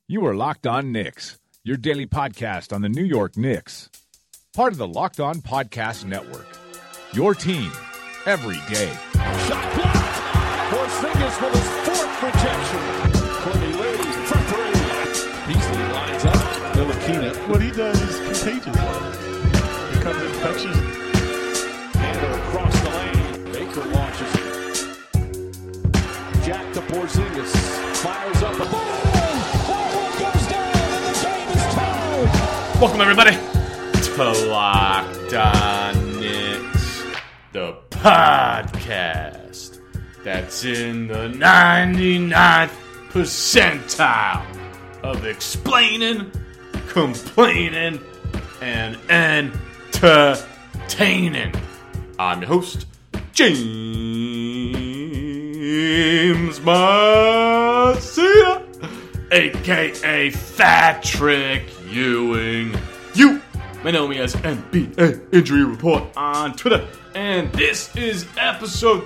You are Locked On Knicks, your daily podcast on the New York Knicks. Part of the Locked On Podcast Network. Your team every day. Shot blocked. Porzingis with his fourth rejection. Courtney Lee from three. Beasley lines up. Ntilikina. What he does is contagious. It becomes infectious. Handle across the lane. Baker launches it. Jack to Porzingis. Fires up the ball. Welcome, everybody, to Locked On Knicks, the podcast that's in the 99th percentile of explaining, complaining, and entertaining. I'm your host, James Marcia, a.k.a. Patrick Ewing. You may know me as NBA Injury Report on Twitter. And this is episode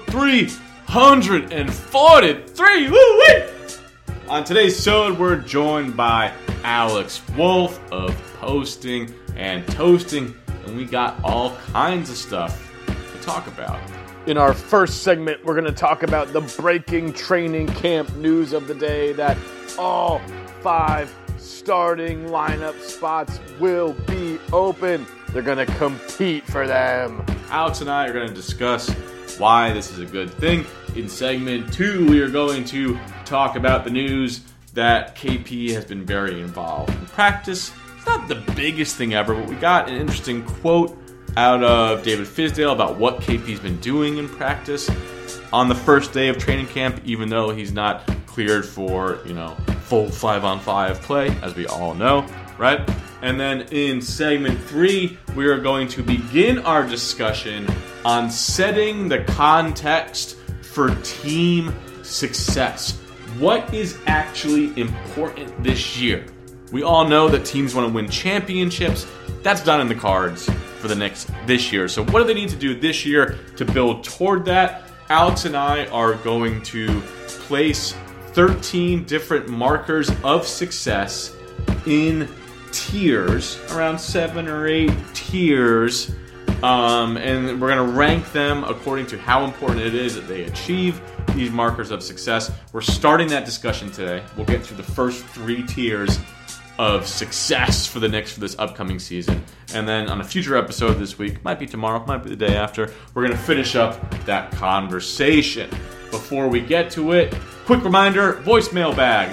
343. Woo-wee! On today's episode, we're joined by Alex Wolf of Posting and Toasting. And we got all kinds of stuff to talk about. In our first segment, we're going to talk about the breaking training camp news of the day that all 5 starting lineup spots will be open. They're going to compete for them. Alex and I are going to discuss why this is a good thing. In segment 2, we are going to talk about the news that KP has been very involved in practice. It's not the biggest thing ever, but we got an interesting quote out of David Fizdale about what KP's been doing in practice on the first day of training camp, even though he's not cleared for, full 5-on-5 play, as we all know, right? And then in segment 3, we are going to begin our discussion on setting the context for team success. What is actually important this year? We all know that teams want to win championships. That's not in the cards for this year. So what do they need to do this year to build toward that? Alex and I are going to place 13 different markers of success in tiers, around 7 or 8 tiers, and we're going to rank them according to how important it is that they achieve these markers of success. We're starting that discussion today. We'll get through the first 3 tiers of success for the Knicks for this upcoming season. And then on a future episode this week, might be tomorrow, might be the day after, we're going to finish up that conversation. Before we get to it, quick reminder, voicemail bag,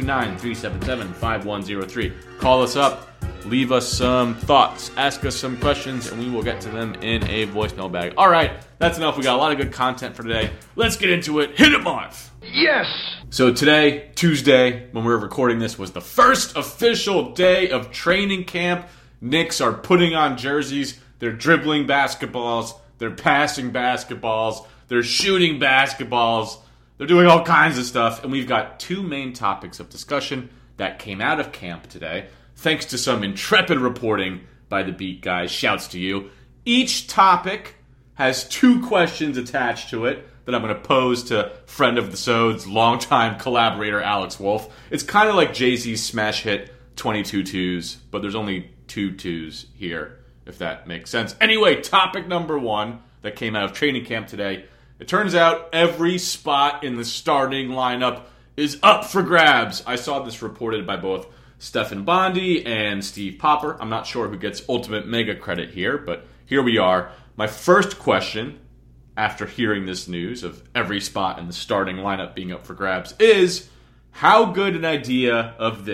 929-377-5103. Call us up, leave us some thoughts, ask us some questions, and we will get to them in a voicemail bag. All right, that's enough. We got a lot of good content for today. Let's get into it. Hit it, Marv. Yes! So today, Tuesday, when we were recording this, was the first official day of training camp. Knicks are putting on jerseys. They're dribbling basketballs. They're passing basketballs. They're shooting basketballs. They're doing all kinds of stuff. And we've got 2 main topics of discussion that came out of camp today, thanks to some intrepid reporting by the beat guys. Shouts to you. Each topic has 2 questions attached to it that I'm going to pose to friend of the Sods, longtime collaborator Alex Wolf. It's kind of like Jay-Z's smash hit 22 twos, but there's only 2 twos here, if that makes sense. Anyway, topic number 1 that came out of training camp today. It turns out every spot in the starting lineup is up for grabs. I saw this reported by both Stefan Bondi and Steve Popper. I'm not sure who gets ultimate mega credit here, but here we are. My first question, after hearing this news of every spot in the starting lineup being up for grabs, is how good an idea is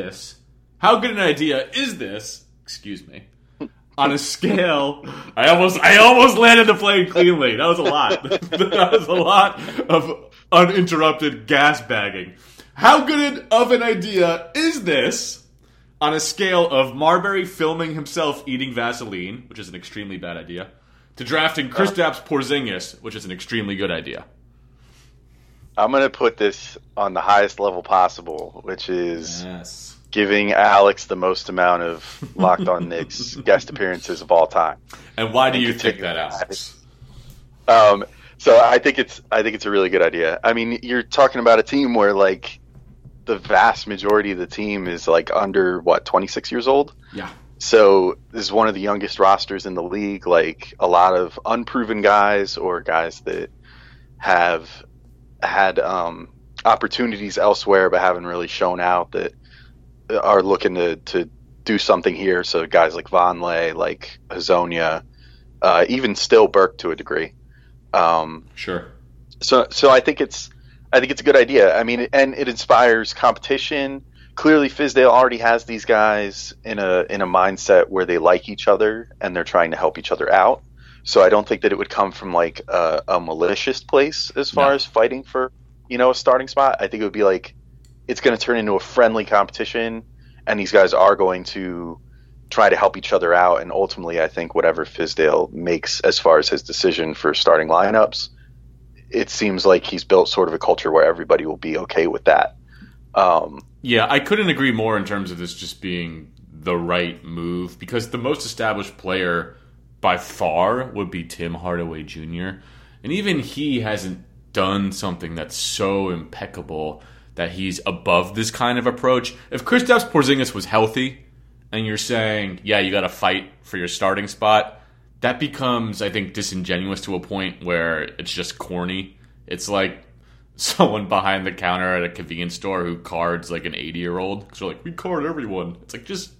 this, on a scale, I almost landed the plane cleanly. That was a lot. That was a lot of uninterrupted gas bagging. How good of an idea is this on a scale of Marbury filming himself eating Vaseline, which is an extremely bad idea, to drafting Kristaps Porzingis, which is an extremely good idea? I'm going to put this on the highest level possible, which is giving Alex the most amount of Locked On Knicks guest appearances of all time. And why do you think that, Alex? So I think it's a really good idea. I mean, you're talking about a team where, like, the vast majority of the team is like under 26 years old. Yeah. So this is one of the youngest rosters in the league. Like a lot of unproven guys or guys that have had opportunities elsewhere but haven't really shown out, that are looking to do something here. So guys like Vonleh, like Hezonja, even still Burke to a degree. Sure. So I think it's a good idea. I mean, and it inspires competition. Clearly, Fizdale already has these guys in a mindset where they like each other and they're trying to help each other out. So I don't think that it would come from like a malicious place as far as fighting for, a starting spot. I think it would be like it's going to turn into a friendly competition, and these guys are going to try to help each other out. And ultimately, I think whatever Fizdale makes as far as his decision for starting lineups, it seems like he's built sort of a culture where everybody will be okay with that. Yeah, I couldn't agree more in terms of this just being the right move, because the most established player by far would be Tim Hardaway Jr. And even he hasn't done something that's so impeccable that he's above this kind of approach. If Kristaps Porzingis was healthy and you're saying, yeah, you got to fight for your starting spot, that becomes, I think, disingenuous to a point where it's just corny. It's like someone behind the counter at a convenience store who cards like an 80-year-old. Because they're like, we card everyone. It's like, just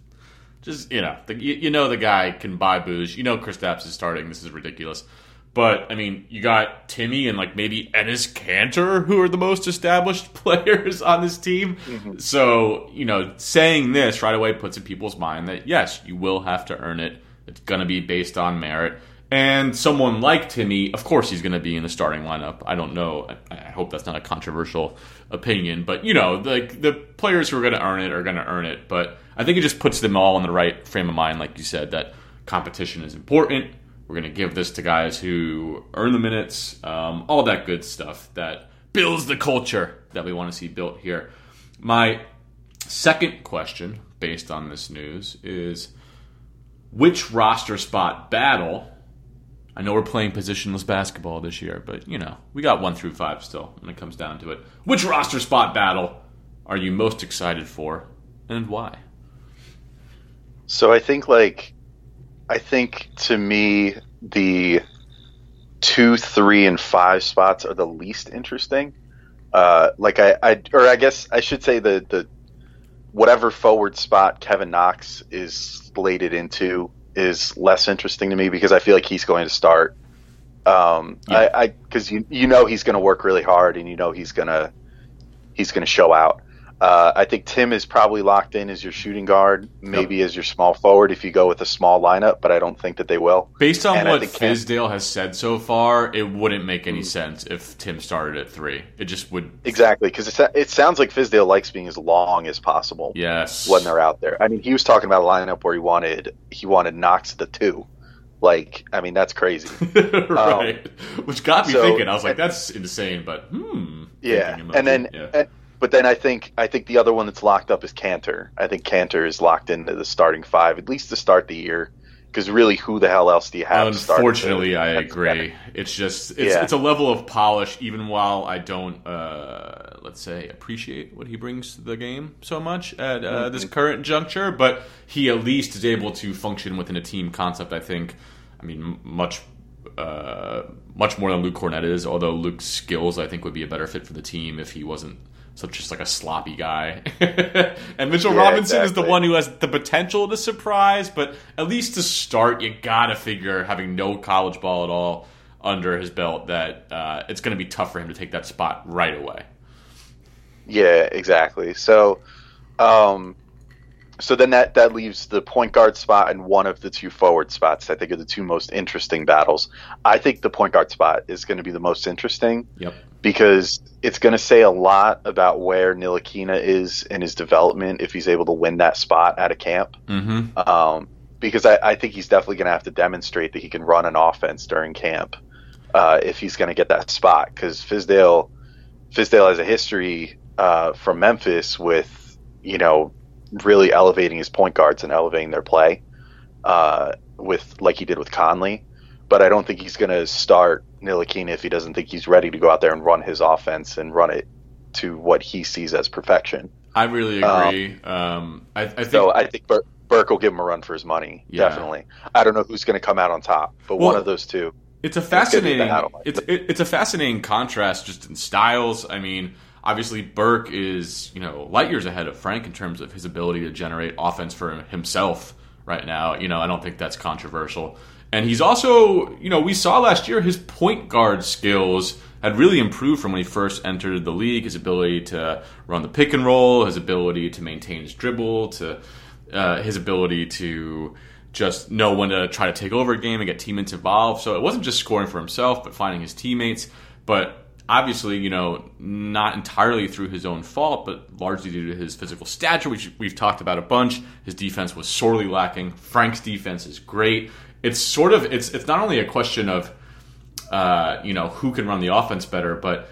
the guy can buy booze. Kristaps is starting. This is ridiculous. But, I mean, you got Timmy and like maybe Enes Kanter, who are the most established players on this team. Mm-hmm. So, saying this right away puts in people's mind that, yes, you will have to earn it. It's going to be based on merit. And someone like Timmy, of course he's going to be in the starting lineup. I don't know. I hope that's not a controversial opinion. But, the players who are going to earn it are going to earn it. But I think it just puts them all in the right frame of mind, like you said, that competition is important. We're going to give this to guys who earn the minutes, all that good stuff that builds the culture that we want to see built here. My second question, based on this news, is which roster spot battle? I know we're playing positionless basketball this year, but, we got 1 through 5 still when it comes down to it. Which roster spot battle are you most excited for, and why? So I think to me, the 2, 3, and 5 spots are the least interesting. I guess I should say the whatever forward spot Kevin Knox is slated into is less interesting to me, because I feel like he's going to start. Because he's going to work really hard, and he's going to show out. I think Tim is probably locked in as your shooting guard, maybe as your small forward if you go with a small lineup, but I don't think that they will. Based on what Fizdale has said so far, it wouldn't make any sense if Tim started at 3. It just would. Exactly, because it sounds like Fizdale likes being as long as possible. Yes. When they're out there. I mean, he was talking about a lineup where he wanted Knox at the 2. Like, I mean, that's crazy. Right. Which got me thinking. I was like, that's insane, but yeah. But then I think the other one that's locked up is Kanter. I think Kanter is locked into the starting 5, at least to start the year. Because really, who the hell else do you have? Unfortunately, I agree. It's just it's a level of polish. Even while I don't, let's say, appreciate what he brings to the game so much at this current juncture, but he at least is able to function within a team concept. I think. I mean, much more than Luke Cornett is. Although Luke's skills, I think, would be a better fit for the team if he wasn't just like a sloppy guy. And Mitchell Robinson is the one who has the potential to surprise, but at least to start, you gotta figure, having no college ball at all under his belt, that it's going to be tough for him to take that spot right away. Yeah, exactly. So then that leaves the point guard spot and one of the 2 forward spots. I think are the 2 most interesting battles. I think the point guard spot is going to be the most interesting. Yep. Because it's going to say a lot about where Ntilikina is in his development if he's able to win that spot at a camp. Mm-hmm. Because I think he's definitely going to have to demonstrate that he can run an offense during camp if he's going to get that spot. Because Fizdale has a history from Memphis with, really elevating his point guards and elevating their play with like he did with Conley. But I don't think he's going to start Ntilikina if he doesn't think he's ready to go out there and run his offense and run it to what he sees as perfection. I really agree. I think so. I think Burke will give him a run for his money. Yeah. Definitely. I don't know who's going to come out on top, but one of those two. It's a fascinating. It's a fascinating contrast just in styles. I mean, obviously Burke is light years ahead of Frank in terms of his ability to generate offense for himself right now. I don't think that's controversial. And he's also, we saw last year his point guard skills had really improved from when he first entered the league. His ability to run the pick and roll, his ability to maintain his dribble, to his ability to just know when to try to take over a game and get teammates involved. So it wasn't just scoring for himself, but finding his teammates. But obviously, not entirely through his own fault, but largely due to his physical stature, which we've talked about a bunch. His defense was sorely lacking. Frank's defense is great. It's not only a question of who can run the offense better, but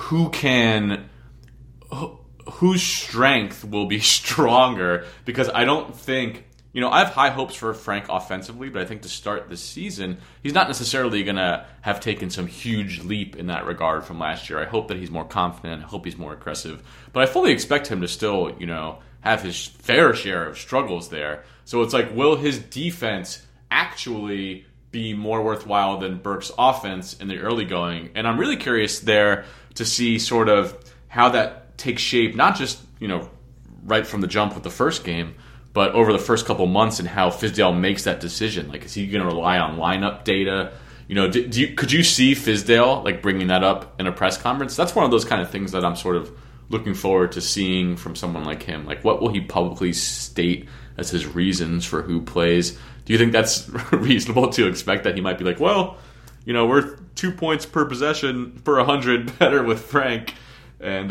whose strength will be stronger. Because I don't think, I have high hopes for Frank offensively, but I think to start this season, he's not necessarily going to have taken some huge leap in that regard from last year. I hope that he's more confident. I hope he's more aggressive. But I fully expect him to still, have his fair share of struggles there. So it's like, will his defense actually be more worthwhile than Burke's offense in the early going? And I'm really curious there to see sort of how that takes shape, not just, right from the jump with the first game, but over the first couple months and how Fizdale makes that decision. Like, is he going to rely on lineup data? Could you see Fizdale bringing that up in a press conference? That's one of those kind of things that I'm sort of looking forward to seeing from someone like him. Like, what will he publicly state as his reasons for who plays? Do you think that's reasonable to expect that he might be like, well, we're 2 points per possession per 100 better with Frank, and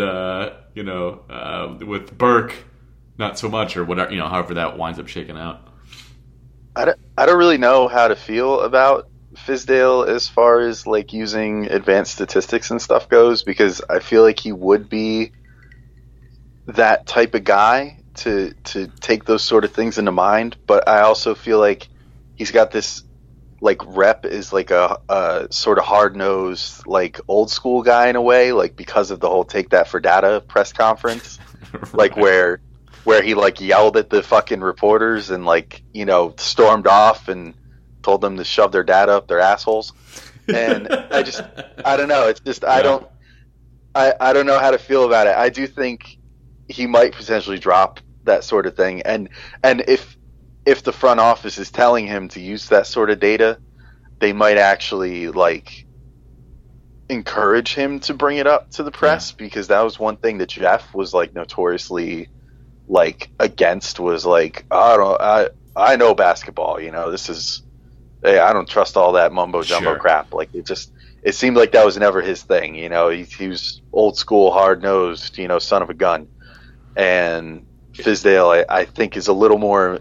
with Burke, not so much, or whatever, however that winds up shaking out. I don't really know how to feel about Fizdale as far as using advanced statistics and stuff goes, because I feel like he would be that type of guy to take those sort of things into mind. But I also feel like he's got this rep is a sort of hard-nosed old school guy in a way, because of the whole take that for data press conference. Right. where he yelled at the fucking reporters and stormed off and told them to shove their data up their assholes. And I don't know. It's just, I don't know how to feel about it. I do think he might potentially drop that sort of thing. And if the front office is telling him to use that sort of data, they might actually encourage him to bring it up to the press, because that was one thing that Jeff was notoriously against, was I know basketball, this is, hey, I don't trust all that mumbo jumbo crap. It seemed like that was never his thing. He was old school, hard nosed, son of a gun. And Fizdale, I think, is a little more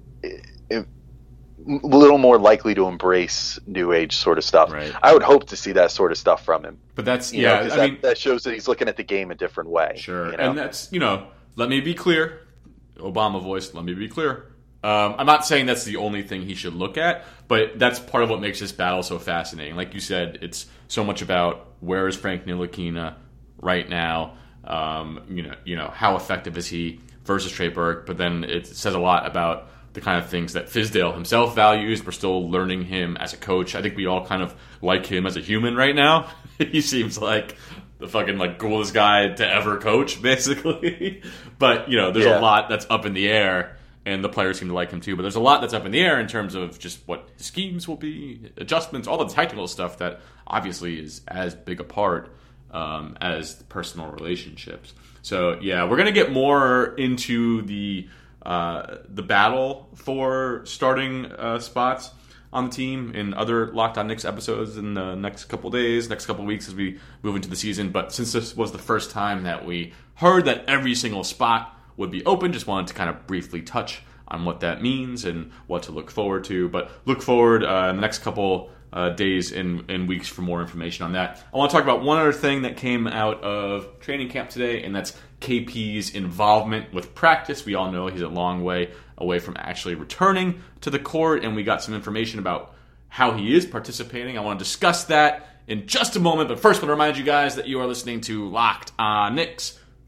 likely to embrace new age sort of stuff. Right. I would hope to see that sort of stuff from him. But that's, that shows that he's looking at the game a different way. Sure. And that's, let me be clear. Obama voice, let me be clear. I'm not saying that's the only thing he should look at, but that's part of what makes this battle so fascinating. Like you said, it's so much about where is Frank Ntilikina right now. How effective is he versus Trey Burke? But then it says a lot about the kind of things that Fizdale himself values. We're still learning him as a coach. I think we all kind of like him as a human right now. He seems like the fucking coolest guy to ever coach, basically. But there's a lot that's up in the air, and the players seem to like him too. But there's a lot that's up in the air in terms of just what his schemes will be, adjustments, all the technical stuff that obviously is as big a part as personal relationships. So yeah, we're gonna get more into the battle for starting spots on the team in other Locked On Knicks episodes in the next couple days, next couple weeks as we move into the season. But since this was the first time that we heard that every single spot would be open, just wanted to kind of briefly touch on what that means and what to look forward to. But look forward in the next couple days and weeks for more information on that. I want to talk about one other thing that came out of training camp today, and that's KP's involvement with practice. We all know he's a long way away from actually returning to the court, and we got some information about how he is participating. I want to discuss that in just a moment, but first I want to remind you guys that you are listening to Locked On Knicks,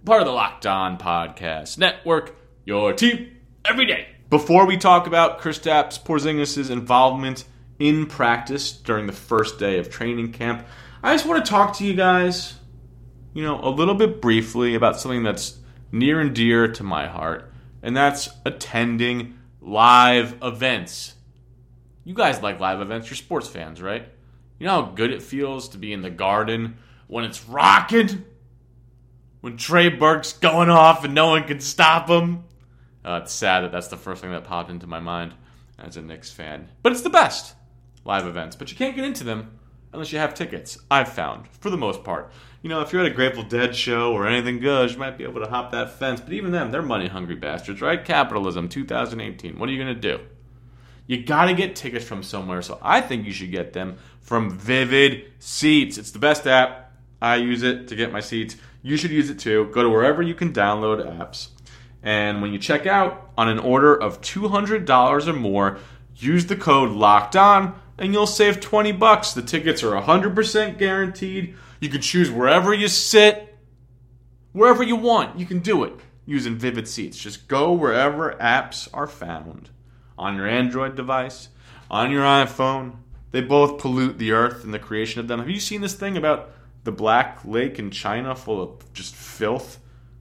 part of the Locked On Podcast Network, your team every day. Before we talk about Kristaps Porzingis' involvement in practice during the first day of training camp, I just want to talk to you guys, a little bit briefly about something that's near and dear to my heart, and that's attending live events. You guys like live events. You're sports fans, right? You know how good it feels to be in the Garden when it's rocking? When Trey Burke's going off and no one can stop him? It's sad that that's the first thing that popped into my mind as a Knicks fan. But it's the best, live events. But you can't get into them unless you have tickets, I've found, for the most part. If you're at a Grateful Dead show or anything good, you might be able to hop that fence. But even them, they're money-hungry bastards, right? Capitalism, 2018. What are you going to do? You got to get tickets from somewhere, so I think you should get them from Vivid Seats. It's the best app. I use it to get my seats. You should use it too. Go to wherever you can download apps. And when you check out on an order of $200 or more, use the code LOCKEDON and you'll save $20. The tickets are 100% guaranteed. You can choose wherever you sit, wherever you want. You can do it using Vivid Seats. Just go wherever apps are found. On your Android device, on your iPhone. They both pollute the earth and the creation of them. Have you seen this thing about the Black Lake in China full of just filth?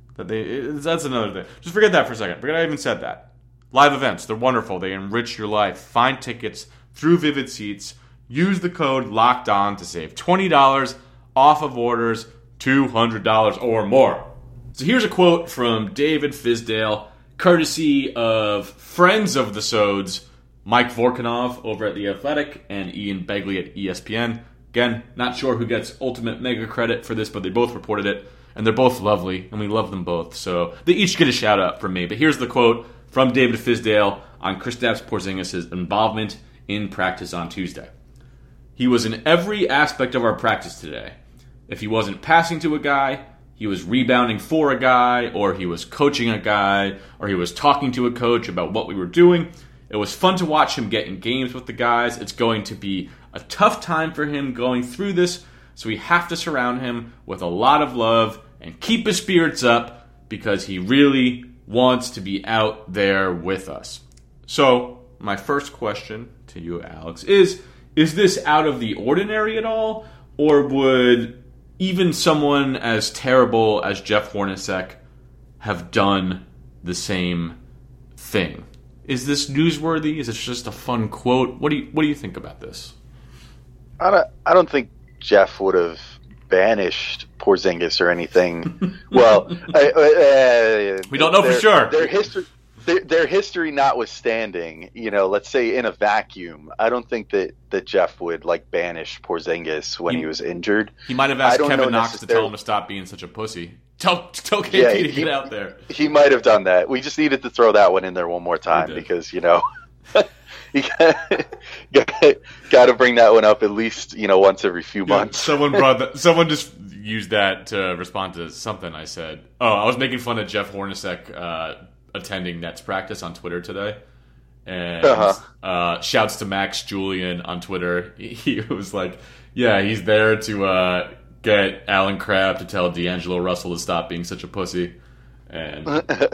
That's another thing. Just forget that for a second. Forget I even said that. Live events, they're wonderful. They enrich your life. Find tickets through Vivid Seats. Use the code LOCKEDON to save $20 off of orders $200 or more. So here's a quote from David Fizdale, courtesy of friends of the Sods, Mike Vorkunov over at The Athletic and Ian Begley at ESPN. Again, not sure who gets ultimate mega credit for this, but they both reported it. And they're both lovely, and we love them both. So they each get a shout-out from me. But here's the quote from David Fizdale on Kristaps Porzingis' involvement in practice on Tuesday. He was in every aspect of our practice today. If he wasn't passing to a guy, he was rebounding for a guy, or he was coaching a guy, or he was talking to a coach about what we were doing. It was fun to watch him get in games with the guys. It's going to be a tough time for him going through this, so we have to surround him with a lot of love and keep his spirits up because he really wants to be out there with us. So, my first question to you, Alex, is this out of the ordinary at all? Or would even someone as terrible as Jeff Hornacek have done the same thing? Is this newsworthy? Is it just a fun quote? What do you think about this? I don't think Jeff would have banished Porzingis or anything. Well, we don't know for sure. Their history notwithstanding, let's say in a vacuum, I don't think that Jeff would banish Porzingis when he was injured. He might have asked Kevin Knox to tell him to stop being such a pussy. Tell KP to get out there. He might have done that. We just needed to throw that one in there one more time because you got to bring that one up at least once every few months. Someone just used that to respond to something I said. Oh, I was making fun of Jeff Hornacek attending Nets practice on Twitter today, and shouts to Max Julian on Twitter. He was like, "Yeah, he's there to get Alan Crabb to tell D'Angelo Russell to stop being such a pussy." And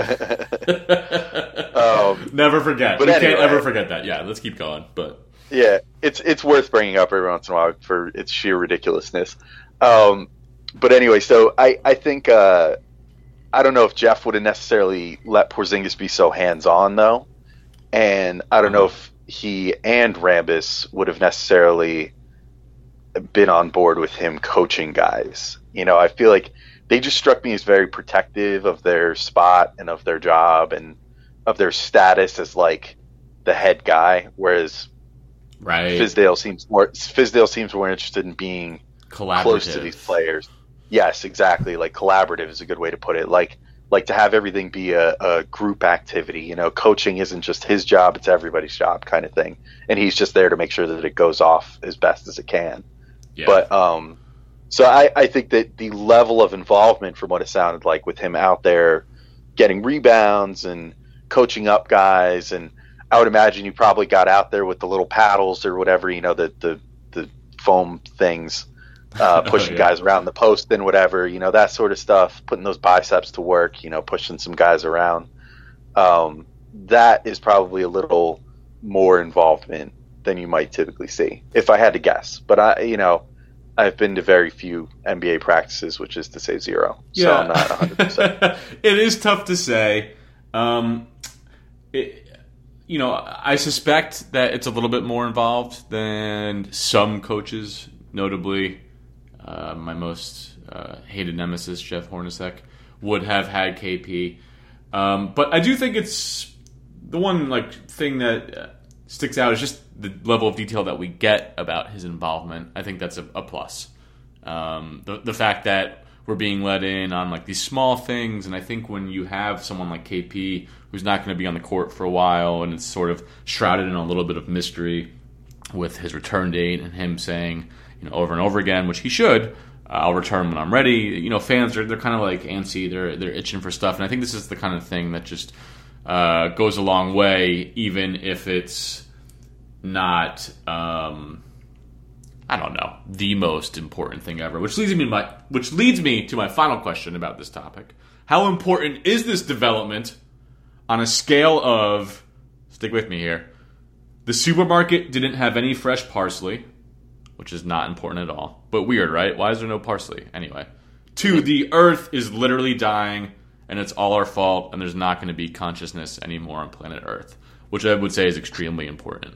never forget. We can't ever forget that. Yeah, let's keep going. But yeah, it's worth bringing up every once in a while for its sheer ridiculousness. But anyway, so I think I don't know if Jeff would have necessarily let Porzingis be so hands-on though, and I don't know if he and Rambis would have necessarily been on board with him coaching guys. I feel like they just struck me as very protective of their spot and of their job and of their status as the head guy, whereas Fizdale seems more interested in being close to these players. Yes, exactly. Collaborative is a good way to put it. Like to have everything be a group activity. Coaching isn't just his job; it's everybody's job, kind of thing. And he's just there to make sure that it goes off as best as it can. Yeah. But so I think that the level of involvement, from what it sounded like, with him out there getting rebounds and coaching up guys, and I would imagine you probably got out there with the little paddles or whatever, the foam things, pushing guys around the post and whatever, that sort of stuff, putting those biceps to work, pushing some guys around. That is probably a little more involvement than you might typically see, if I had to guess. But I've been to very few NBA practices, which is to say zero. Yeah. So I'm not 100%. It is tough to say. I suspect that it's a little bit more involved than some coaches, notably my most hated nemesis, Jeff Hornacek, would have had KP. But I do think it's the one thing that sticks out is just the level of detail that we get about his involvement. I think that's a plus. The fact that we're being let in on these small things, and I think when you have someone like KP who's not going to be on the court for a while, and it's sort of shrouded in a little bit of mystery with his return date and him saying, over and over again, which he should, I'll return when I'm ready. Fans they're kind of antsy, they're itching for stuff, and I think this is the kind of thing that just goes a long way, even if it's not the most important thing ever. Which leads me to my final question about this topic. How important is this development on a scale of, stick with me here, the supermarket didn't have any fresh parsley, which is not important at all, but weird, right? Why is there no parsley? Anyway. 2, the earth is literally dying, and it's all our fault, and there's not going to be consciousness anymore on planet Earth, which I would say is extremely important.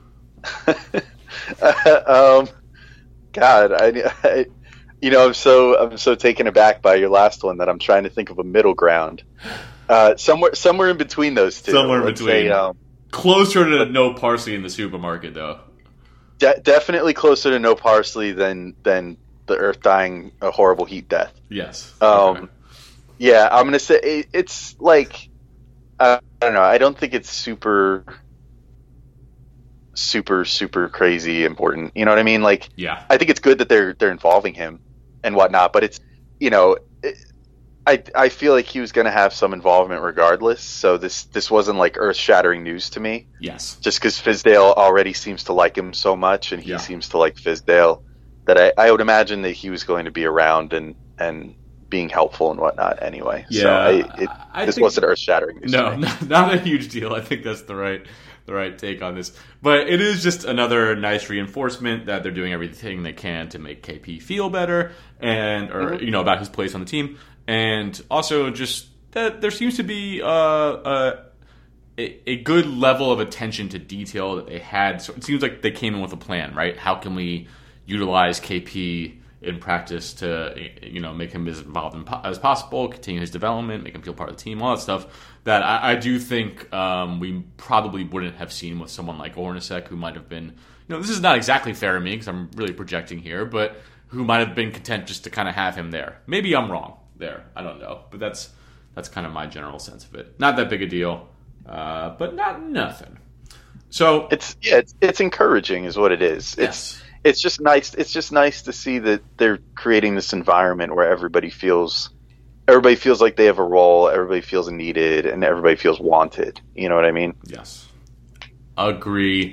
God, I'm so taken aback by your last one that I'm trying to think of a middle ground. Somewhere in between those two. Somewhere in between. Closer to no parsley in the supermarket, though. Definitely closer to no parsley than the earth dying a horrible heat death. Yes. Okay. Yeah, I'm gonna say it's I don't know. I don't think it's super crazy important. You know what I mean? Yeah. I think it's good that they're involving him and whatnot, but it's I feel like he was going to have some involvement regardless. So this wasn't earth-shattering news to me. Yes. Just because Fizdale already seems to like him so much, and he seems to like Fizdale, that I would imagine that he was going to be around and being helpful and whatnot anyway. Yeah. So this wasn't earth-shattering news. No, to me. not a huge deal. I think that's the right take on this. But it is just another nice reinforcement that they're doing everything they can to make KP feel better about his place on the team. And also just that there seems to be a good level of attention to detail that they had. So it seems like they came in with a plan, right? How can we utilize KP in practice to make him as involved as possible, continue his development, make him feel part of the team, all that stuff that I do think we probably wouldn't have seen with someone like Hornacek, who might have been, this is not exactly fair to me because I'm really projecting here, but who might have been content just to kind of have him there. Maybe I'm wrong there. I don't know. But that's kind of my general sense of it. Not that big a deal, but not nothing. So it's encouraging is what it is. Yes. It's just nice. It's just nice to see that they're creating this environment where everybody feels like they have a role, everybody feels needed, and everybody feels wanted. You know what I mean? Yes. Agree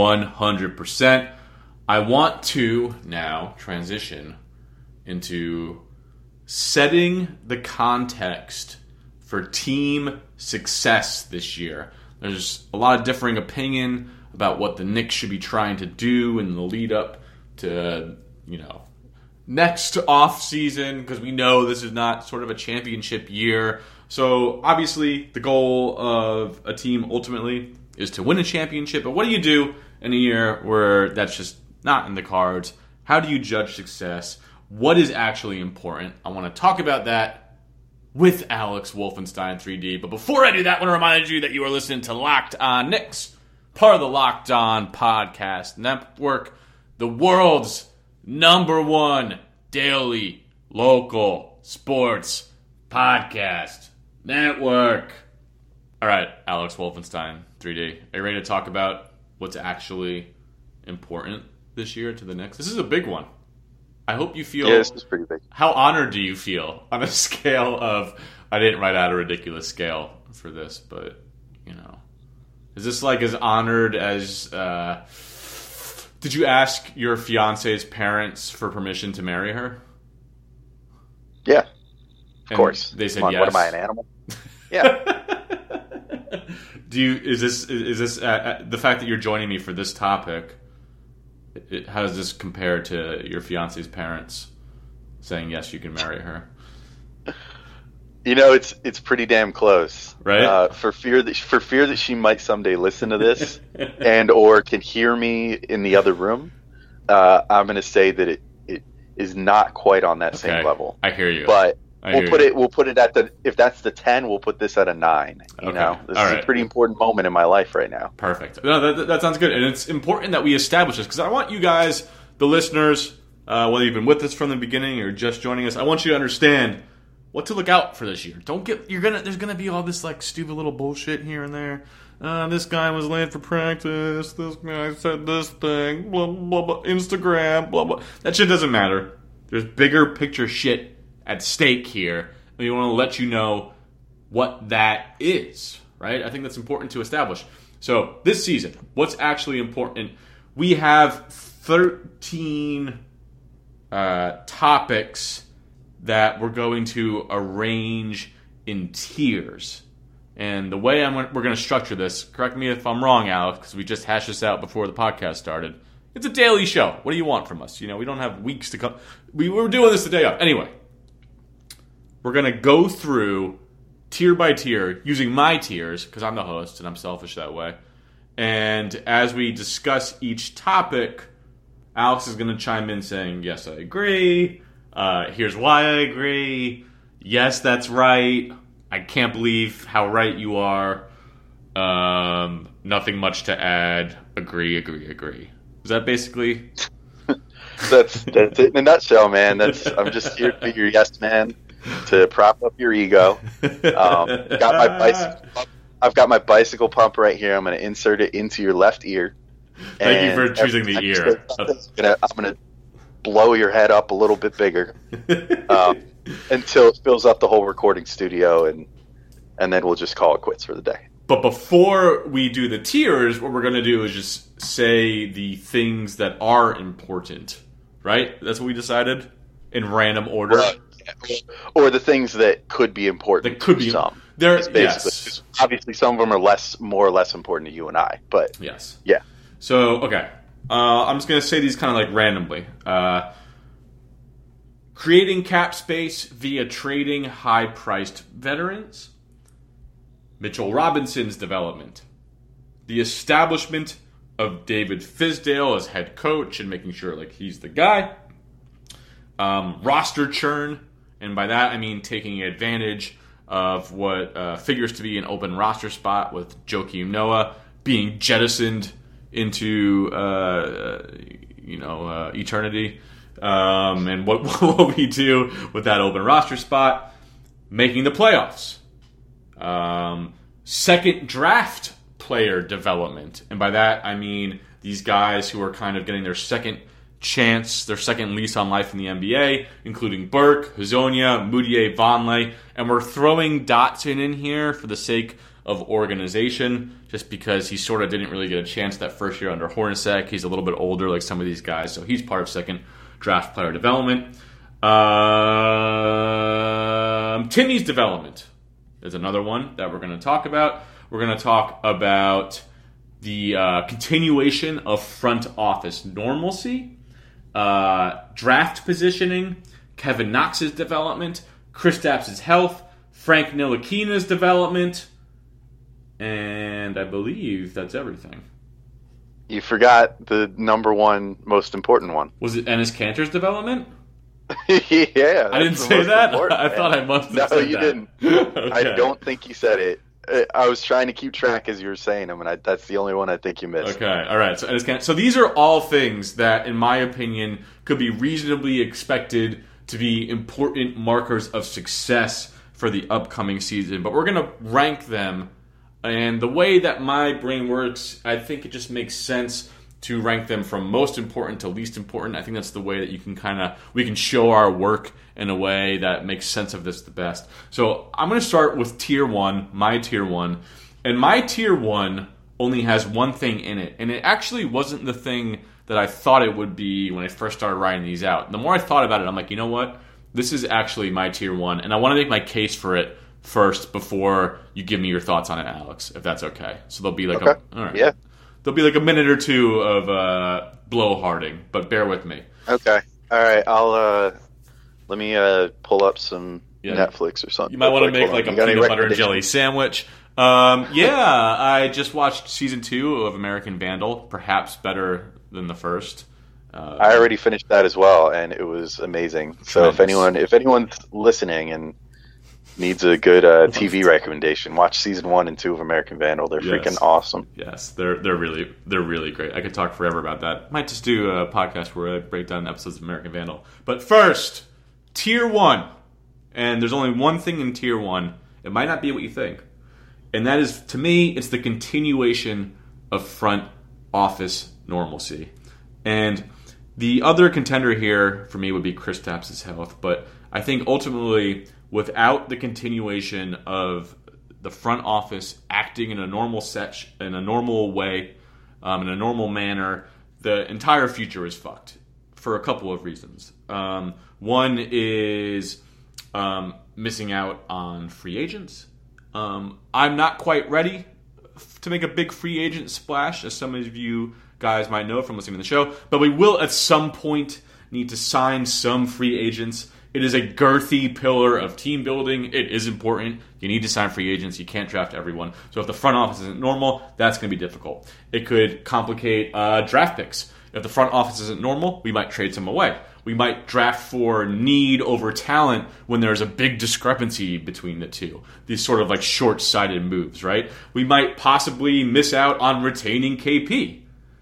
100%. I want to now transition into setting the context for team success this year. There's a lot of differing opinion about what the Knicks should be trying to do in the lead up to, next off season, because we know this is not sort of a championship year. So obviously the goal of a team ultimately is to win a championship. But what do you do in a year where that's just not in the cards? How do you judge success? What is actually important? I want to talk about that with Alex Wolfenstein 3D. But before I do that, I want to remind you that you are listening to Locked On Knicks, part of the Locked On Podcast Network, the world's #1 daily local sports podcast network. All right, Alex Wolfenstein 3D. Are you ready to talk about what's actually important this year to the Knicks? This is a big one. I hope you feel... Yeah, this is pretty big. How honored do you feel on a scale of... I didn't write out a ridiculous scale for this, but, is this as honored as Did you ask your fiance's parents for permission to marry her? Yeah, of course. They said Come on, yes. What am I, an animal? Yeah. Is this the fact that you're joining me for this topic? How does this compare to your fiance's parents saying yes, you can marry her? It's pretty damn close, right? For fear that she might someday listen to this and or can hear me in the other room, I'm going to say that it is not quite on that same level. I hear you, but we'll put it at if that's the 10, we'll put this at a 9. This is a pretty important moment in my life right now. Perfect. No, that sounds good, and it's important that we establish this because I want you guys, the listeners, whether you've been with us from the beginning or just joining us, I want you to understand what to look out for this year. There's gonna be all this like stupid little bullshit here and there. This guy was late for practice. This guy said this thing. Blah blah blah. Instagram. Blah blah. That shit doesn't matter. There's bigger picture shit at stake here, and we want to let you know what that is, right? I think that's important to establish. So this season, what's actually important? We have 13 topics that we're going to arrange in tiers. And the way we're going to structure this, correct me if I'm wrong, Alex, because we just hashed this out before the podcast started. It's a daily show. What do you want from us? We don't have weeks to come. We were doing this the day off. Anyway, we're going to go through tier by tier using my tiers, because I'm the host and I'm selfish that way. And as we discuss each topic, Alex is going to chime in saying, yes, I agree. Here's why I agree. Yes, that's right. I can't believe how right you are. Nothing much to add. Agree. Is that basically? That's it in a nutshell, man. I'm just here to be your yes man, to prop up your ego. I've got my bicycle pump right here. I'm going to insert it into your left ear. Thank you for choosing the ear. I'm going to blow your head up a little bit bigger until it fills up the whole recording studio, and then we'll just call it quits for the day. But before we do the tiers, what we're going to do is just say the things that are important, right? That's what we decided in random order. Or the things that could be important that could be some. Yes. Obviously, some of them are more or less important to you and I. But yes. Yeah. So, okay. I'm just going to say these kind of like randomly. Creating cap space via trading high-priced veterans. Mitchell Robinson's development. The establishment of David Fizdale as head coach and making sure like he's the guy. Roster churn. And by that, I mean taking advantage of what figures to be an open roster spot with Joakim Noah being jettisoned into eternity, and what we do with that open roster spot, making the playoffs, second draft player development, and by that I mean these guys who are kind of getting their second chance, their second lease on life in the NBA, including Burke, Hezonja, Mudiay, Vonleh, and we're throwing Dotson in here for the sake of organization, just because he sort of didn't really get a chance that first year under Hornacek. He's a little bit older like some of these guys, so he's part of second draft player development. Timmy's development is another one that we're going to talk about. We're going to talk about the continuation of front office normalcy, draft positioning, Kevin Knox's development, Kristaps' health, Frank Ntilikina's development, and I believe that's everything. You forgot the number one most important one. Was it Enes Kanter's development? Yeah. I didn't say that? I thought I must have said that. No, you didn't. Okay. I don't think you said it. I was trying to keep track as you were saying them, and that's the only one I think you missed. Okay, all right. So these are all things that, in my opinion, could be reasonably expected to be important markers of success for the upcoming season. But we're going to rank them, and the way that my brain works, I think it just makes sense to rank them from most important to least important. I think that's the way that we can show our work in a way that makes sense of this the best. So I'm going to start with tier 1, my tier 1. And my tier 1 only has one thing in it. And it actually wasn't the thing that I thought it would be when I first started writing these out. And the more I thought about it, I'm like, you know what? This is actually my tier 1, and I want to make my case for it first before you give me your thoughts on it, Alex, if that's okay. So there'll be like all right. Yeah. There'll be like a minute or two of blowharding, but bear with me. Okay. All right. I'll let me pull up some Netflix or something. You might want to make like a peanut butter and jelly sandwich. I just watched season 2 of American Vandal, perhaps better than the first. I already finished that as well, and it was amazing. So if anyone's listening and needs a good TV recommendation, watch season 1 and 2 of American Vandal. They're freaking awesome. Yes, they're really great. I could talk forever about that. Might just do a podcast where I break down episodes of American Vandal. But first, tier 1. And there's only one thing in tier 1. It might not be what you think. And that is, to me, it's the continuation of front office normalcy. And the other contender here for me would be Kristaps' health. But I think ultimately, without the continuation of the front office acting in a normal in a normal way, in a normal manner, the entire future is fucked for a couple of reasons. One is missing out on free agents. I'm not quite ready to make a big free agent splash, as some of you guys might know from listening to the show, but we will at some point need to sign some free agents. It is a girthy pillar of team building. It is important. You need to sign free agents. You can't draft everyone. So if the front office isn't normal, that's going to be difficult. It could complicate draft picks. If the front office isn't normal, we might trade some away. We might draft for need over talent when there's a big discrepancy between the two. These sort of like short-sighted moves, right? We might possibly miss out on retaining KP,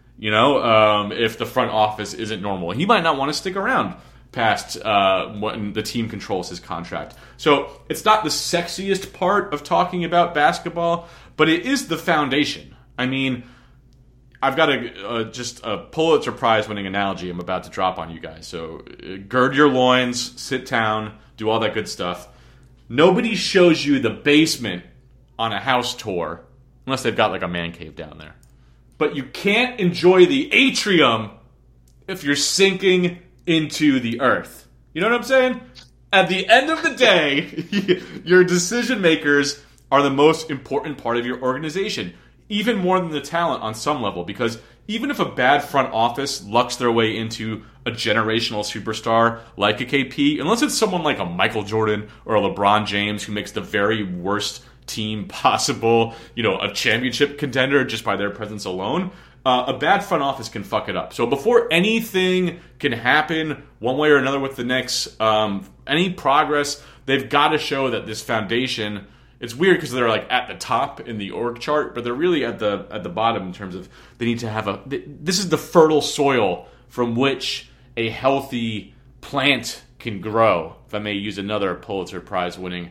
if the front office isn't normal. He might not want to stick around past when the team controls his contract. So it's not the sexiest part of talking about basketball, but it is the foundation. I mean, I've got just a Pulitzer Prize winning analogy I'm about to drop on you guys. So gird your loins, sit down, do all that good stuff. Nobody shows you the basement on a house tour unless they've got like a man cave down there. But you can't enjoy the atrium if you're sinking into the earth. You know what I'm saying? At the end of the day, your decision makers are the most important part of your organization. Even more than the talent on some level, because even if a bad front office lucks their way into a generational superstar like a KP, unless it's someone like a Michael Jordan or a LeBron James who makes the very worst team possible, a championship contender just by their presence alone, a bad front office can fuck it up. So before anything can happen one way or another with the Knicks, any progress, they've got to show that this foundation. It's weird because they're like at the top in the org chart, but they're really at the bottom in terms of they need to have this is the fertile soil from which a healthy plant can grow, if I may use another Pulitzer Prize winning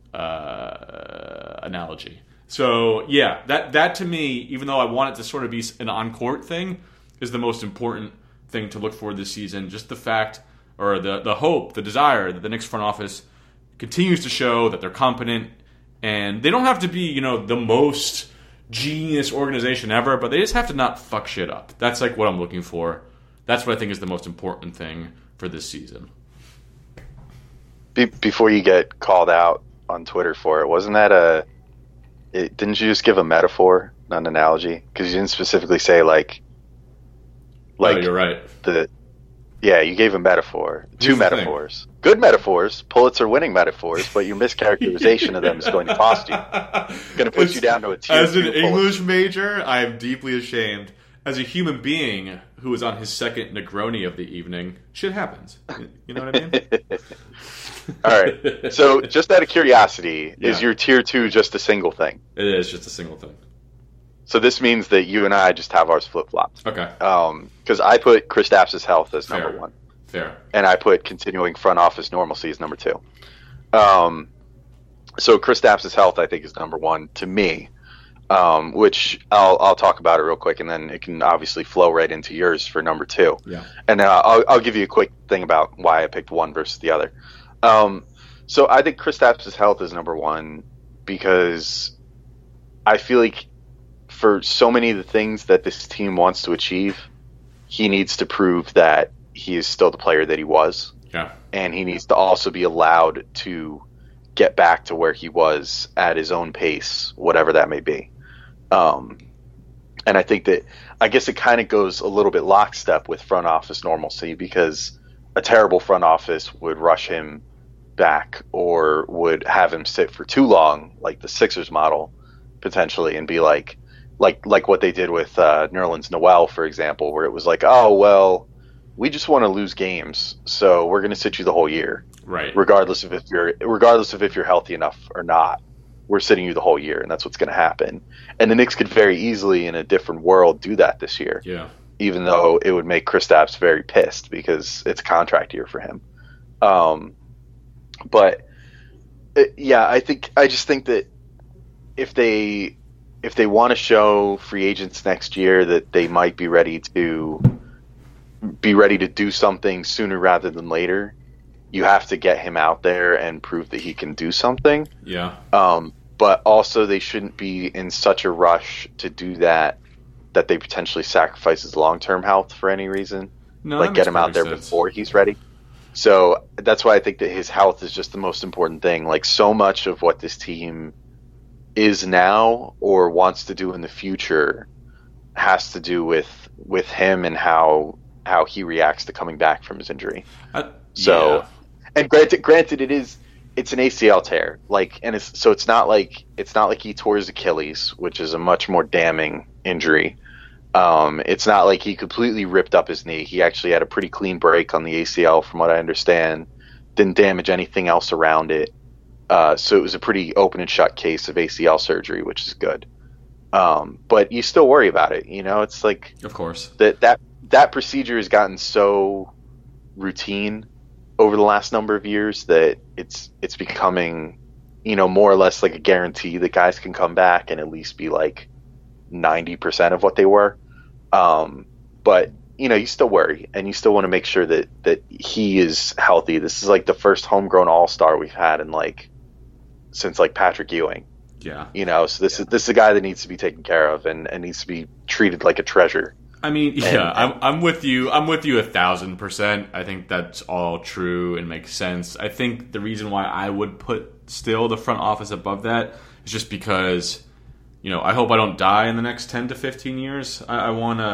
analogy. So yeah, that to me, even though I want it to sort of be an on-court thing, is the most important thing to look for this season. Just the fact, or the hope, the desire that the Knicks front office continues to show that they're competent. And they don't have to be, the most genius organization ever, but they just have to not fuck shit up. That's like what I'm looking for. That's what I think is the most important thing for this season. Before you get called out on Twitter for it, wasn't that didn't you just give a metaphor, not an analogy? Because you didn't specifically say like. Oh, you're right. You gave a metaphor. Two metaphors. Good metaphors, Pulitzer-winning metaphors, but your mischaracterization of them is going to cost you. It's going to put you down to a tier. As an English major, I am deeply ashamed. As a human being who was on his second Negroni of the evening, shit happens. You know what I mean? All right. So just out of curiosity, is your tier 2 just a single thing? It is just a single thing. So this means that you and I just have ours flip-flopped. Okay. Because I put Kristaps' health as number 1. Fair. And I put continuing front office normalcy as number 2. So Kristaps' health, I think, is number 1 to me, which I'll talk about it real quick, and then it can obviously flow right into yours for number 2. Yeah. And then I'll give you a quick thing about why I picked one versus the other. So I think Kristaps' health is number 1 because I feel like for so many of the things that this team wants to achieve, he needs to prove that he is still the player that he was. Yeah. And he needs to also be allowed to get back to where he was at his own pace, whatever that may be. And I think that, I guess it kind of goes a little bit lockstep with front office normalcy, because a terrible front office would rush him back or would have him sit for too long, like the Sixers model, potentially, and be like what they did with Nerlens Noel, for example, where it was like, oh, well, we just want to lose games, so we're going to sit you the whole year. Right. Regardless of if you're healthy enough or not, we're sitting you the whole year, and that's what's going to happen. And the Knicks could very easily, in a different world, do that this year. Yeah. Even though it would make Kristaps very pissed because it's a contract year for him. But I just think that if they want to show free agents next year that they might be ready to do something sooner rather than later, you have to get him out there and prove that he can do something. Yeah. But also they shouldn't be in such a rush to do that they potentially sacrifice his long-term health for any reason. No, like get him out there before he's ready. So that's why I think that his health is just the most important thing. Like, so much of what this team is now or wants to do in the future has to do with him and how he reacts to coming back from his injury. Yeah. And granted, it's an ACL tear. Like, and it's not like he tore his Achilles, which is a much more damning injury. It's not like he completely ripped up his knee. He actually had a pretty clean break on the ACL, from what I understand. Didn't damage anything else around it. So it was a pretty open and shut case of ACL surgery, which is good. But you still worry about it. You know, it's like, of course, that procedure has gotten so routine over the last number of years that it's becoming, you know, more or less like a guarantee that guys can come back and at least be like 90% of what they were. But, you know, you still worry, and you still want to make sure that he is healthy. This is like the first homegrown all-star we've had since like Patrick Ewing. Yeah. You know, so this is a guy that needs to be taken care of and needs to be treated like a treasure. I mean, yeah, I'm with you. I'm with you 1,000%. I think that's all true and makes sense. I think the reason why I would put still the front office above that is just because, you know, I hope I don't die in the next 10 to 15 years. I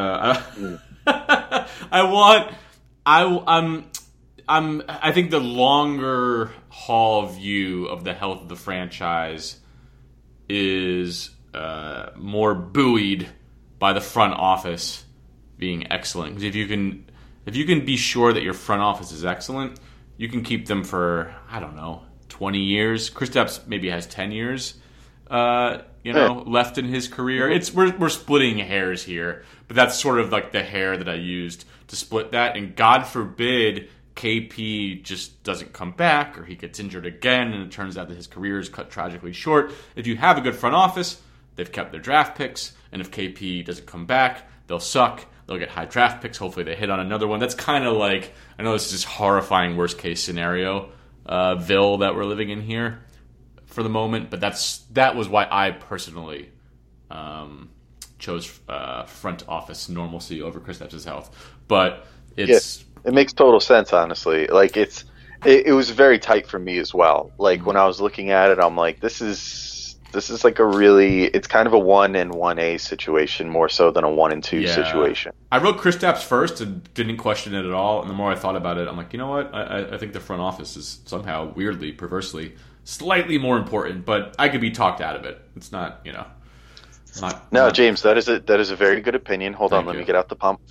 think the longer haul view of the health of the franchise is more buoyed by the front office being excellent. Because if you can be sure that your front office is excellent, you can keep them for, I don't know, 20 years. Kristaps maybe has 10 years, left in his career. We're splitting hairs here, but that's sort of like the hair that I used to split that. And God forbid KP just doesn't come back, or he gets injured again, and it turns out that his career is cut tragically short. If you have a good front office, they've kept their draft picks, and if KP doesn't come back, they'll suck. They'll get high draft picks. Hopefully they hit on another one. That's kind of like, I know this is just horrifying worst case scenario Ville that we're living in here for the moment, but that was why I personally chose front office normalcy over Kristaps' health. But it makes total sense, honestly. Like, it was very tight for me as well. Like, when I was looking at it, I'm like, this is like it's kind of a 1 and 1A situation more so than a 1 and 2 situation. I wrote Kristaps first and didn't question it at all. And the more I thought about it, I'm like, you know what? I think the front office is somehow weirdly, perversely, slightly more important. But I could be talked out of it. It's not, you know. James, that is a very good opinion. Hold on, let me get out the pump.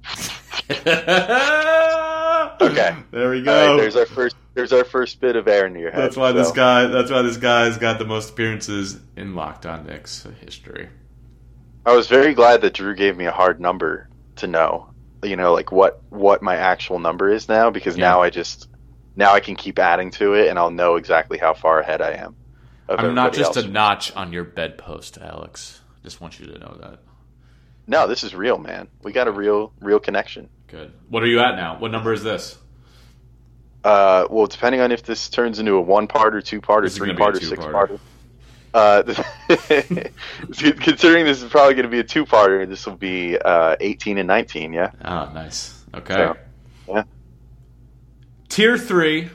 Okay, there we go. Right, there's our first bit of air into your head. That's why this guy's got the most appearances in Locked On Knicks history. I was very glad that Drew gave me a hard number to know. You know, like what my actual number is now, because now I can keep adding to it, and I'll know exactly how far ahead I am. I'm not just a notch on your bedpost, Alex. Just want you to know that. No, this is real, man. We got a real connection. Good. What are you at now? What number is this? Well, depending on if this turns into a 1-part or 2-part or 3-part or 6-part. Considering this is probably going to be a two-parter, this will be 18 and 19. Yeah. Oh, nice. Okay. So, yeah. Tier 3.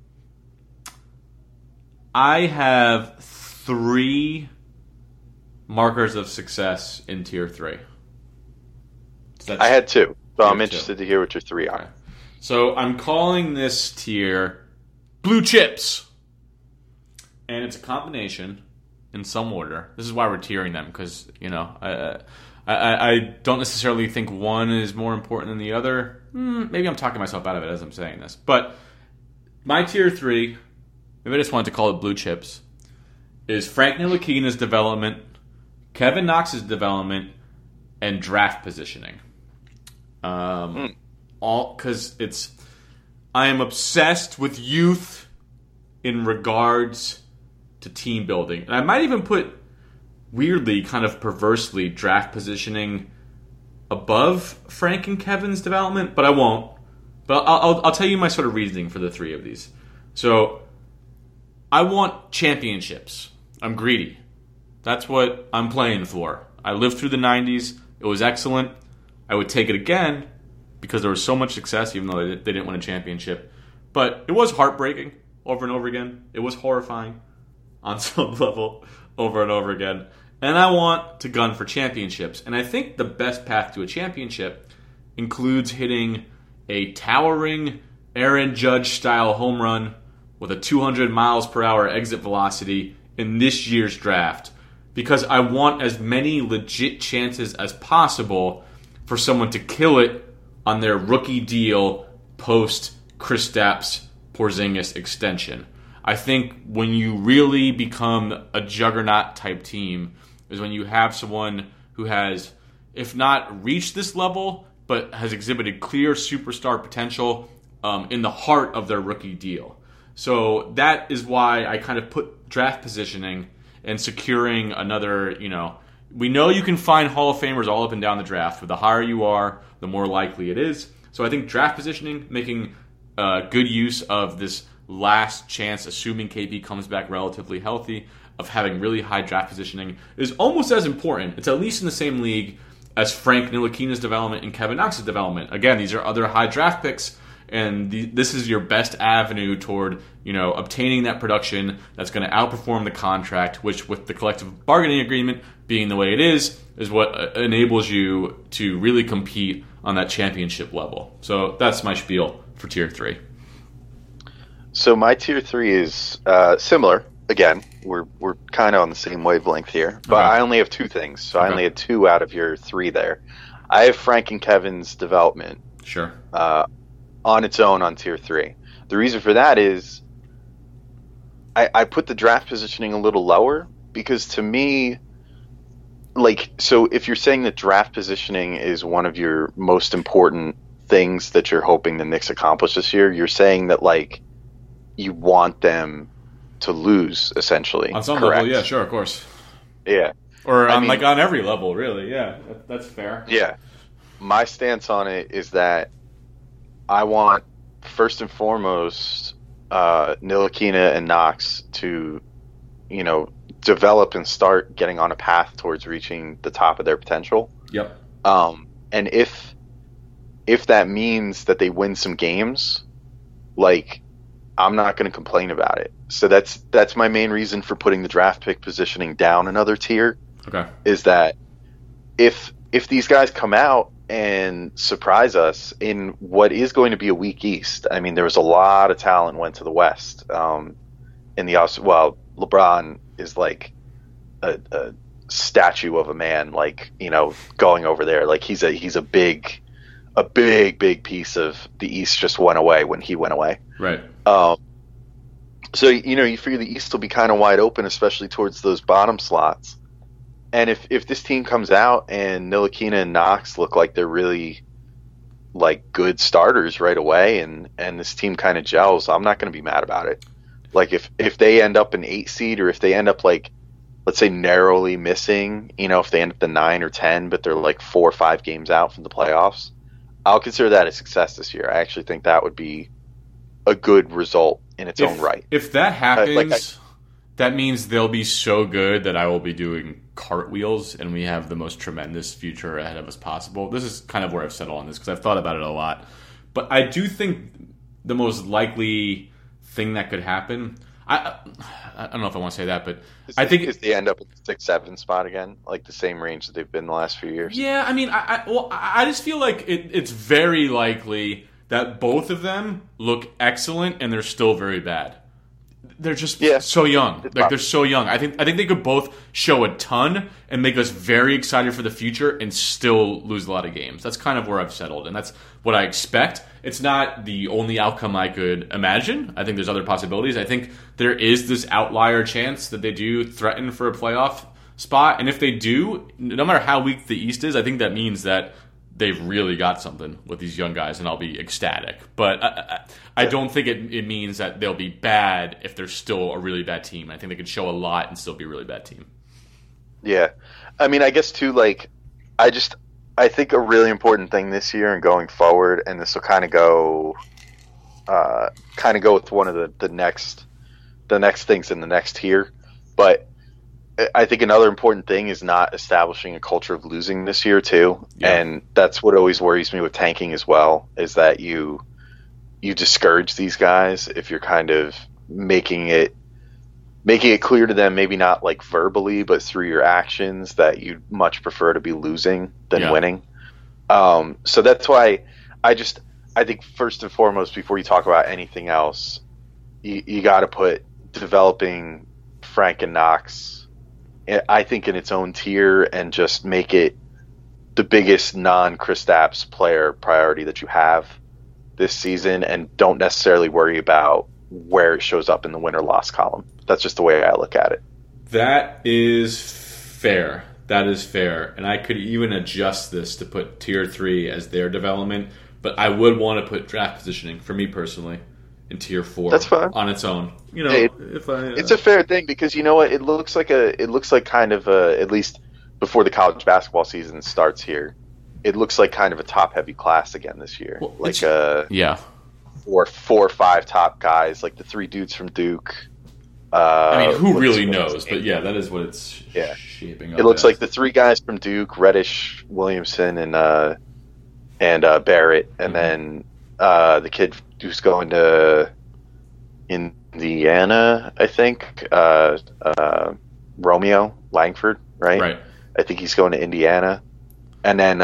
I have 3 markers of success in Tier 3. I had 2, so I'm Tier interested to hear what your 3 are. Okay. So I'm calling this tier Blue Chips. And it's a combination in some order. This is why we're tiering them, because, I don't necessarily think one is more important than the other. Maybe I'm talking myself out of it as I'm saying this. But my tier 3, maybe I just wanted to call it Blue Chips, is Frank Ntilikina's development, Kevin Knox's development, and draft positioning. All because I am obsessed with youth in regards to team building. And I might even put, weirdly, kind of perversely, draft positioning above Frank and Kevin's development, but I won't. But I'll tell you my sort of reasoning for the 3 of these. So, I want championships. I'm greedy. That's what I'm playing for. I lived through the 90s. It was excellent. I would take it again because there was so much success, even though they didn't win a championship. But it was heartbreaking over and over again. It was horrifying on some level over and over again. And I want to gun for championships. And I think the best path to a championship includes hitting a towering Aaron Judge-style home run with a 200 miles per hour exit velocity in this year's draft. Because I want as many legit chances as possible for someone to kill it on their rookie deal post Kristaps Porzingis extension. I think when you really become a juggernaut type team is when you have someone who has, if not reached this level, but has exhibited clear superstar potential in the heart of their rookie deal. So that is why I kind of put draft positioning and securing another, we know you can find Hall of Famers all up and down the draft, but the higher you are, the more likely it is. So I think draft positioning, making good use of this last chance, assuming KP comes back relatively healthy, of having really high draft positioning is almost as important. It's at least in the same league as Frank Ntilikina's development and Kevin Knox's development. Again, these are other high draft picks, and this is your best avenue toward obtaining that production that's going to outperform the contract, which with the collective bargaining agreement being the way it is what enables you to really compete on that championship level. So that's my spiel for Tier 3. So my Tier 3 is similar. Again, we're kind of on the same wavelength here, but I only have 2 things. So I only had 2 out of your 3 there. I have Frank and Kevin's development. Sure. On its own on Tier 3. The reason for that is I put the draft positioning a little lower because to me, so if you're saying that draft positioning is one of your most important things that you're hoping the Knicks accomplish this year, you're saying that you want them to lose essentially. On some correct? level, yeah, sure, of course. Yeah. Or on every level, really. Yeah, that's fair. Yeah. My stance on it is that I want, first and foremost, Ntilikina and Knox to, develop and start getting on a path towards reaching the top of their potential. Yep. And if that means that they win some games, I'm not going to complain about it. So that's my main reason for putting the draft pick positioning down another tier. Okay. Is that if these guys come out and surprise us in what is going to be a weak East. I mean, there was a lot of talent went to the West. In the LeBron is like a statue of a man, going over there. He's a big piece of the East just went away when he went away. Right. So you figure the East will be kind of wide open, especially towards those bottom slots. And if this team comes out and Ntilikina and Knox look like they're really good starters right away, and this team kind of gels, I'm not going to be mad about it. If they end up an 8 seed, or if they end up let's say narrowly missing, if they end up the 9 or 10, but they're 4 or 5 games out from the playoffs, I'll consider that a success this year. I actually think that would be a good result in its own right. If that happens, that means they'll be so good that I will be doing cartwheels, and we have the most tremendous future ahead of us possible. This is kind of where I've settled on this because I've thought about it a lot. But I do think the most likely thing that could happen, I don't know if I want to say that, but I think is they end up in the 6-7 spot again, like the same range that they've been the last few years. Yeah, I mean, I just feel like it's very likely that both of them look excellent and they're still very bad. They're just so young. Like they're so young. I think they could both show a ton and make us very excited for the future and still lose a lot of games. That's kind of where I've settled, and that's what I expect. It's not the only outcome I could imagine. I think there's other possibilities. I think there is this outlier chance that they do threaten for a playoff spot, and if they do, no matter how weak the East is, I think that means that they've really got something with these young guys, and I'll be ecstatic. But I don't think it means that they'll be bad if they're still a really bad team. I think they can show a lot and still be a really bad team. Yeah. I mean, I guess, too, like, I think a really important thing this year and going forward, and this will kind of go with one of the next things in the next tier, but I think another important thing is not establishing a culture of losing this year too. Yeah. And that's what always worries me with tanking as well, is that you discourage these guys if you're kind of making it clear to them, maybe not like verbally, but through your actions, that you'd much prefer to be losing than winning. So that's why I think first and foremost, before you talk about anything else, you got to put developing Frank and Knox, I think, in its own tier, and just make it the biggest non-Kristaps player priority that you have this season, and don't necessarily worry about where it shows up in the win or loss column. That's just the way I look at it. That is fair. That is fair. And I could even adjust this to put tier 3 as their development, but I would want to put draft positioning, for me personally, in tier 4. That's fine. On its own. You know, it's a fair thing, because you know what, it looks like kind of at least before the college basketball season starts here, it looks like kind of a top heavy class again this year. Well, like 4 or 5 top guys, like the 3 dudes from Duke. I mean, who really knows? But yeah, that is what it's shaping up. It looks like the 3 guys from Duke: Reddish, Williamson, and Barrett, and then the kid who's going to Indiana, I think, Romeo Langford, right? Right. I think he's going to Indiana, and then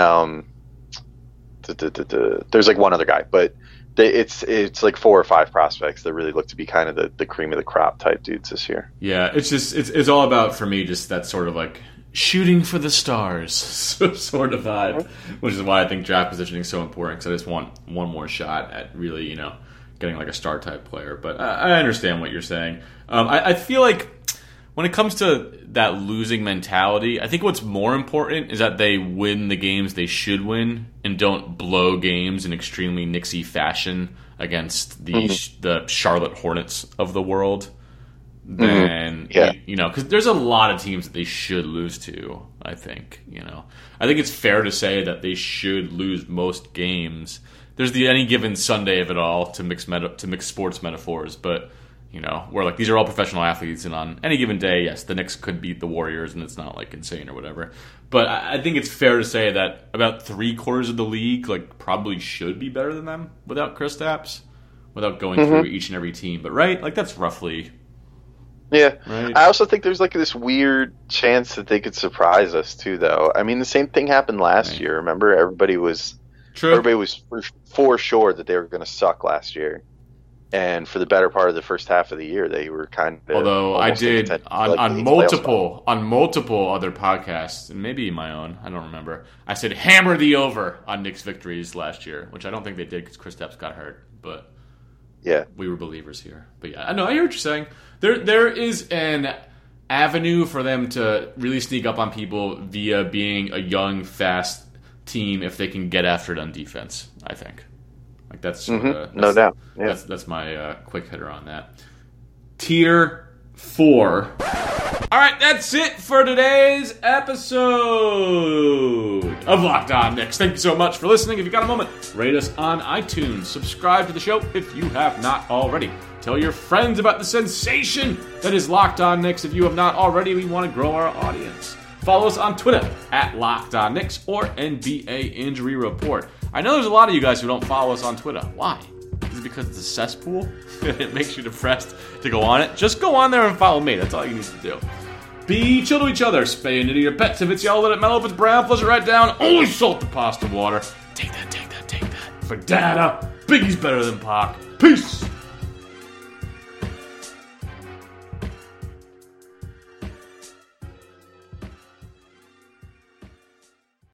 there's like one other guy, but it's like 4 or 5 prospects that really look to be kind of the cream of the crop type dudes this year. Yeah, it's all about, for me, just that sort of like shooting for the stars sort of vibe, which is why I think draft positioning is so important, because I just want one more shot at really, you know, getting like a star type player. But I understand what you're saying. I feel like when it comes to that losing mentality, I think what's more important is that they win the games they should win and don't blow games in extremely Knicksy fashion against the Charlotte Hornets of the world. Then, you know, because there's a lot of teams that they should lose to, I think. You know, I think it's fair to say that they should lose most games. There's the any given Sunday of it all, to mix sports metaphors, but you know, where like these are all professional athletes, and on any given day, yes, the Knicks could beat the Warriors, and it's not like insane or whatever. But I think it's fair to say that about 3/4 of the league like probably should be better than them without Kristaps, without going through each and every team. But right, like that's roughly. Yeah. Right. I also think there's like this weird chance that they could surprise us too, though. I mean, the same thing happened last year. Remember, everybody was for sure that they were going to suck last year. And for the better part of the first half of the year, they were kind of. Although I did on multiple other podcasts, and maybe my own, I don't remember. I said hammer the over on Knicks victories last year, which I don't think they did because Kristaps got hurt. But yeah, we were believers here. But yeah, I know, I hear what you're saying. There is an avenue for them to really sneak up on people via being a young, fast team if they can get after it on defense, I think. Like that's no doubt. Yeah. That's my quick hitter on that. Tier 4. All right, that's it for today's episode. of Locked On Knicks. Thank you so much for listening. If you got a moment, rate us on iTunes. Subscribe to the show if you have not already. Tell your friends about the sensation that is Locked On Knicks. If you have not already, we want to grow our audience. Follow us on Twitter at Locked On Knicks or NBA Injury Report. I know there's a lot of you guys who don't follow us on Twitter. Why? Is it because it's a cesspool? It makes you depressed to go on it? Just go on there and follow me. That's all you need to do. Be chill to each other. Spay and neuter your pets. If it's yellow, let it mellow. If it's brown, flush it right down. Always salt the pasta water. Take that. For data, Biggie's better than Pac. Peace.